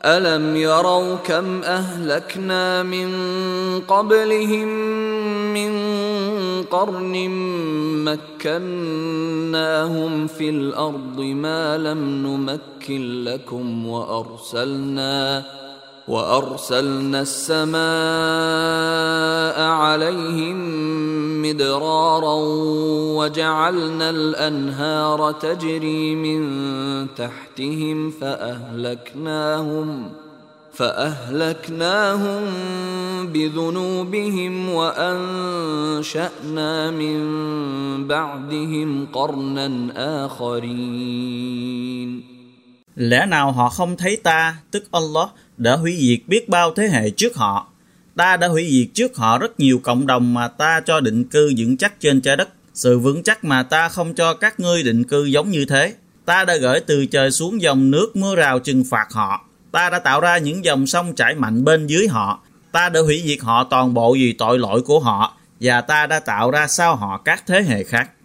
ألم يروا كم أهلكنا من قبلهم من قرن مكناهم في الأرض ما لم نمكن لكم وأرسلنا السماء عليهم مدرارا وجعلنا الأنهار تجري من تحتهم فأهلكناهم بذنوبهم وأنشأنا من بعدهم قرنا آخرين. Lẽ nào họ không thấy ta, tức Allah, đã hủy diệt biết bao thế hệ trước họ. Ta đã hủy diệt trước họ rất nhiều cộng đồng mà ta cho định cư vững chắc trên trái đất. Sự vững chắc mà ta không cho các ngươi định cư giống như thế. Ta đã gửi từ trời xuống dòng nước mưa rào trừng phạt họ. Ta đã tạo ra những dòng sông chảy mạnh bên dưới họ. Ta đã hủy diệt họ toàn bộ vì tội lỗi của họ. Và ta đã tạo ra sau họ các thế hệ khác.